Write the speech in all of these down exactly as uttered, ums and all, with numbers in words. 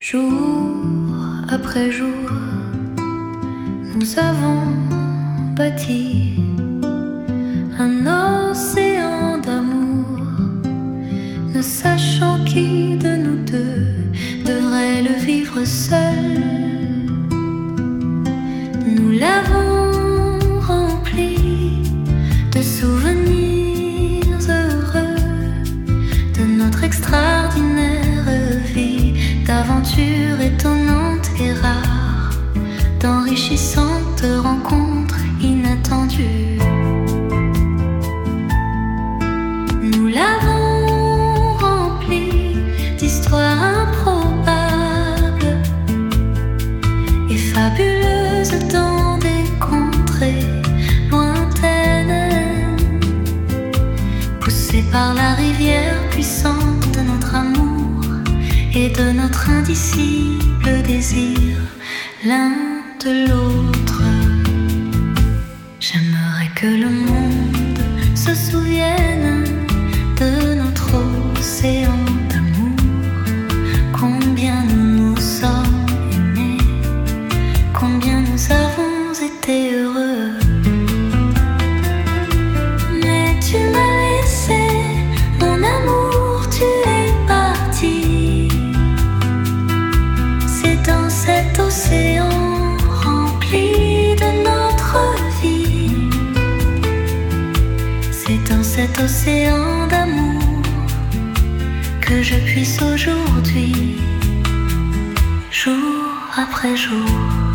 Jour après jour, nous avons bâti un océan d'amour, ne sachant qui de nous deux devrait le vivre seul. Nous l'avons rempli de souvenirs heureux, de notre extraordinaire vie, d'aventures étonnantes et rares, d'enrichissantes rencontres inattendues. Nous l'avons rempli d'histoires improbables et fabuleuses dans des contrées lointaines, poussées par la rivière puissante de notre amour et de notre indicible désir l'un de l'autre. J'aimerais que le monde se souvienne de notre océan d'amour, combien nous nous sommes aimés, combien nous avons été heureux. Mais tu m'as laissé, mon amour, tu es parti. C'est dans cet océan rempli de notre vie, c'est dans cet océan d'amour que je puisse aujourd'hui, jour après jour,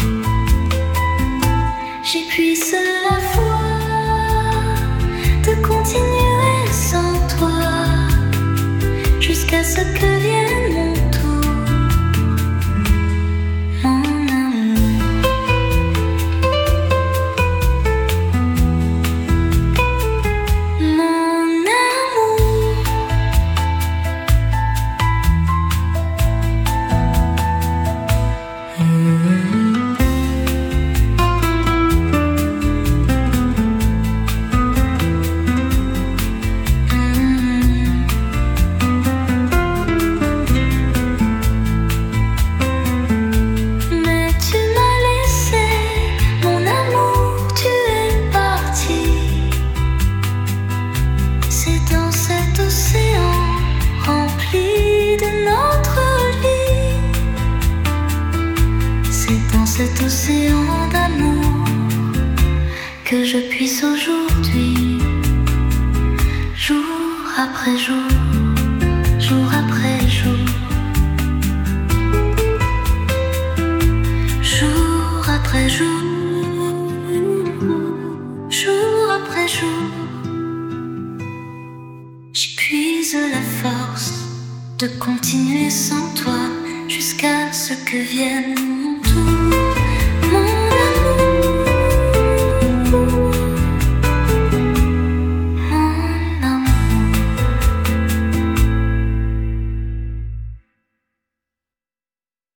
j'y puisse la foi de continuer sans toi jusqu'à ce que vienne mon tour, mon amour. Mon amour, mais tu m'as laissé, mon amour, tu es parti. C'est dans cet océan rempli de notre vie, c'est dans cet océan d'amour que je puisse aujourd'hui, jour après jour, jour après jour, jour après jour, jour après jour, j'épuise la force de continuer sans toi jusqu'à ce que vienne